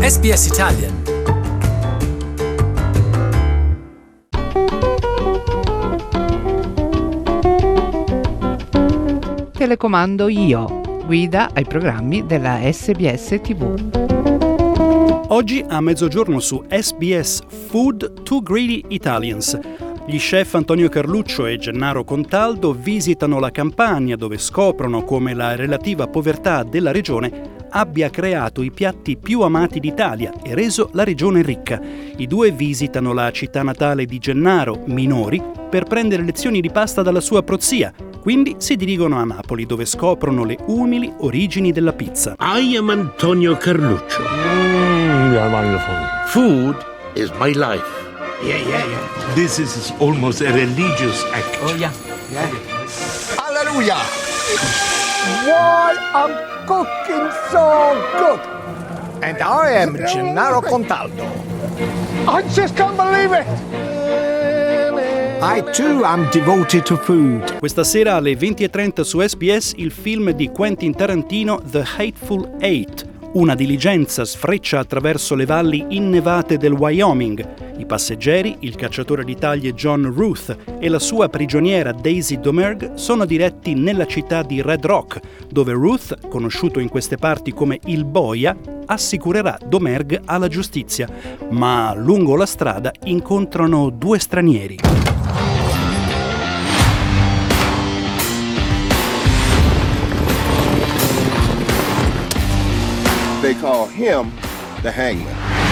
SBS Italian. Telecomando io, guida ai programmi della SBS TV. Oggi a mezzogiorno su SBS Food to Greedy Italians. Gli chef Antonio Carluccio e Gennaro Contaldo visitano la Campania, dove scoprono come la relativa povertà della regione abbia creato i piatti più amati d'Italia e reso la regione ricca. I due visitano la città natale di Gennaro, Minori, per prendere lezioni di pasta dalla sua prozia. Quindi si dirigono a Napoli, dove scoprono le umili origini della pizza. I am Antonio Carluccio. You're wonderful. Food is my life. Yeah. This is almost a religious act. Oh yeah. Hallelujah! Why, I'm cooking so good! And I am Gennaro Contaldo. I just can't believe it! I too am devoted to food. Questa sera alle 20:30 su SBS il film di Quentin Tarantino The Hateful Eight. Una diligenza sfreccia attraverso le valli innevate del Wyoming. I passeggeri, il cacciatore di taglie John Ruth e la sua prigioniera Daisy Domergue sono diretti nella città di Red Rock, dove Ruth, conosciuto in queste parti come il Boia, assicurerà Domergue alla giustizia. Ma lungo la strada incontrano due stranieri. They call him the hangman.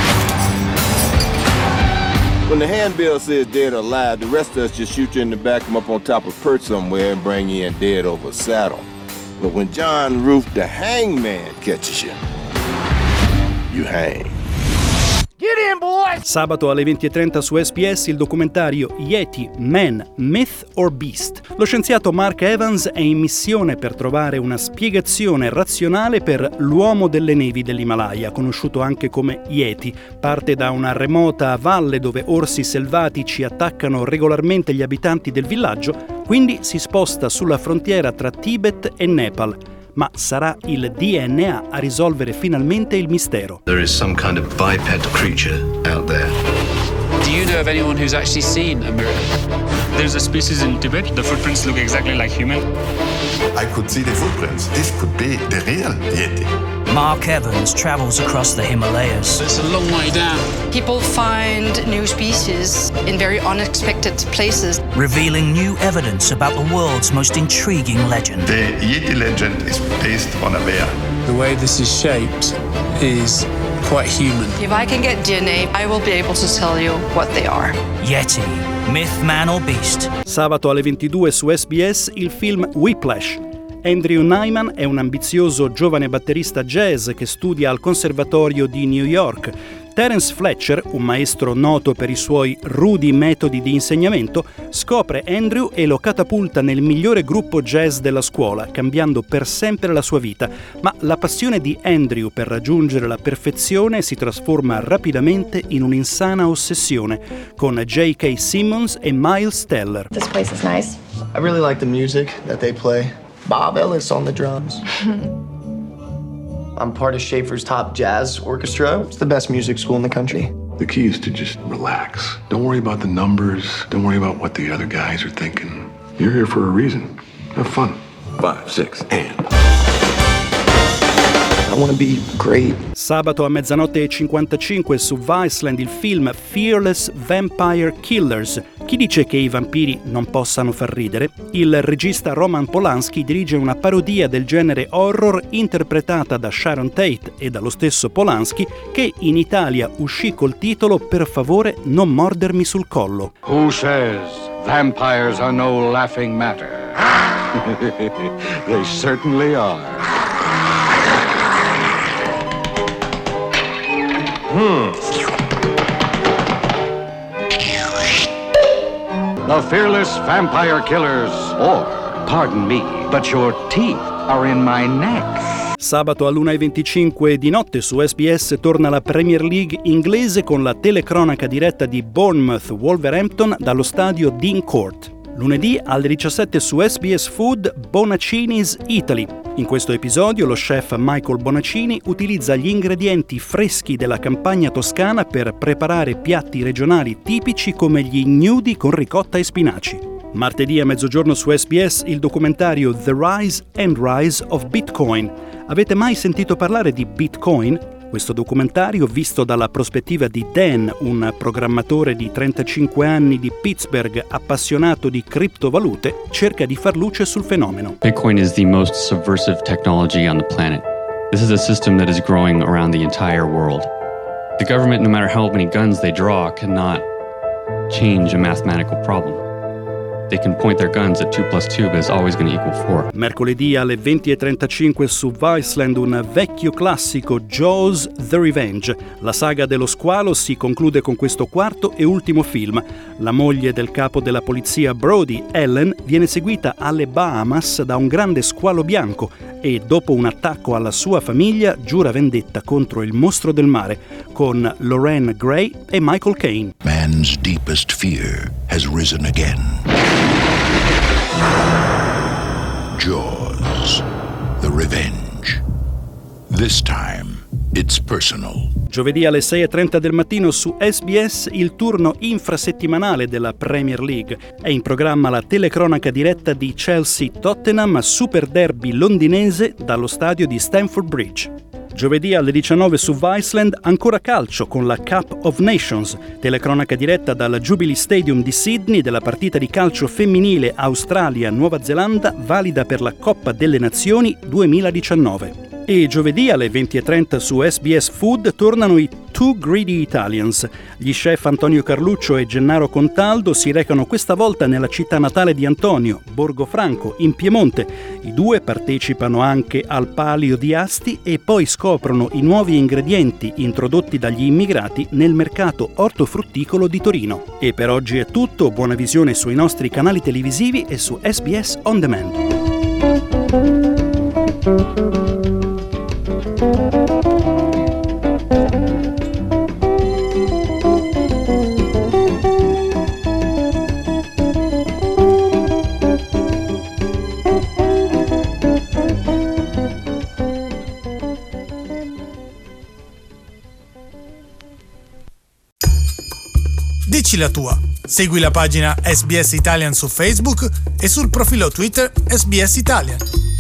When the handbill says dead or alive, the rest of us just shoot you in the back, come up on top of a perch somewhere and bring you in dead over a saddle. But when John Ruth, the hangman, catches you, you hang. Get in, boys! Sabato alle 20:30 su SBS il documentario Yeti, Man, Myth or Beast. Lo scienziato Mark Evans è in missione per trovare una spiegazione razionale per l'uomo delle nevi dell'Himalaya, conosciuto anche come Yeti. Parte da una remota valle dove orsi selvatici attaccano regolarmente gli abitanti del villaggio, quindi si sposta sulla frontiera tra Tibet e Nepal. Ma sarà il DNA a risolvere finalmente il mistero. There is some kind of biped creature out there. Do you know of anyone who's actually seen a mirror? There's a species in Tibet. The footprints look exactly like human. I could see the footprints. This could be the real Yeti. Mark Evans travels across the Himalayas. It's a long way down. People find new species in very unexpected places, revealing new evidence about the world's most intriguing legend. The Yeti legend is based on a bear. The way this is shaped is quite human. If I can get DNA, I will be able to tell you what they are. Yeti, myth, man or beast. Sabato alle 22 su SBS il film Whiplash. Andrew Nyman è un ambizioso giovane batterista jazz che studia al Conservatorio di New York. Terence Fletcher, un maestro noto per i suoi rudi metodi di insegnamento, scopre Andrew e lo catapulta nel migliore gruppo jazz della scuola, cambiando per sempre la sua vita. Ma la passione di Andrew per raggiungere la perfezione si trasforma rapidamente in un'insana ossessione, con J.K. Simmons e Miles Teller. This place is nice. I really like the music that they play. Bob Ellis on the drums. I'm part of Schaefer's top jazz orchestra. It's the best music school in the country. The key is to just relax. Don't worry about the numbers. Don't worry about what the other guys are thinking. You're here for a reason. Have fun. 5, 6, and... I want to be great. Sabato a 00:55 su Viceland il film Fearless Vampire Killers. Chi dice che i vampiri non possano far ridere? Il regista Roman Polanski dirige una parodia del genere horror interpretata da Sharon Tate e dallo stesso Polanski, che in Italia uscì col titolo Per favore non mordermi sul collo. Who says vampires are no laughing matter? They certainly are. The Fearless Vampire Killers, or, pardon me, but your teeth are in my neck. Sabato all'1:25 di notte su SBS torna la Premier League inglese con la telecronaca diretta di Bournemouth-Wolverhampton dallo stadio Dean Court. Lunedì alle 17 su SBS Food Bonaccini's Italy. In questo episodio lo chef Michael Bonaccini utilizza gli ingredienti freschi della campagna toscana per preparare piatti regionali tipici come gli ignudi con ricotta e spinaci. Martedì a mezzogiorno su SBS il documentario The Rise and Rise of Bitcoin. Avete mai sentito parlare di Bitcoin? Questo documentario, visto dalla prospettiva di Dan, un programmatore di 35 anni di Pittsburgh appassionato di criptovalute, cerca di far luce sul fenomeno. Bitcoin is the most subversive technology on the planet. This is a system that is growing around the entire world. The government, no matter how many guns they draw, cannot change a mathematical problem. They can point their guns at 2 + 2, but it's always going to equal 4. Mercoledì alle 20:35 su Viceland un vecchio classico, Jaws The Revenge. La saga dello squalo si conclude con questo quarto e ultimo film. La moglie del capo della polizia Brody, Ellen, viene seguita alle Bahamas da un grande squalo bianco e dopo un attacco alla sua famiglia giura vendetta contro il mostro del mare con Lorraine Gray e Michael Caine. Man's deepest fear has risen again. Jaws, The Revenge. This time, it's personal. Giovedì alle 6:30 del mattino su SBS il turno infrasettimanale della Premier League. È in programma la telecronaca diretta di Chelsea-Tottenham, super derby londinese dallo stadio di Stamford Bridge. Giovedì alle 19 su Viceland ancora calcio con la Cup of Nations, telecronaca diretta dal Jubilee Stadium di Sydney della partita di calcio femminile Australia-Nuova Zelanda valida per la Coppa delle Nazioni 2019. E giovedì alle 20:30 su SBS Food tornano i Two Greedy Italians. Gli chef Antonio Carluccio e Gennaro Contaldo si recano questa volta nella città natale di Antonio, Borgofranco, in Piemonte. I due partecipano anche al Palio di Asti e poi scoprono i nuovi ingredienti introdotti dagli immigrati nel mercato ortofrutticolo di Torino. E per oggi è tutto, buona visione sui nostri canali televisivi e su SBS On Demand. Dici la tua. Segui la pagina SBS Italian su Facebook e sul profilo Twitter SBS Italian.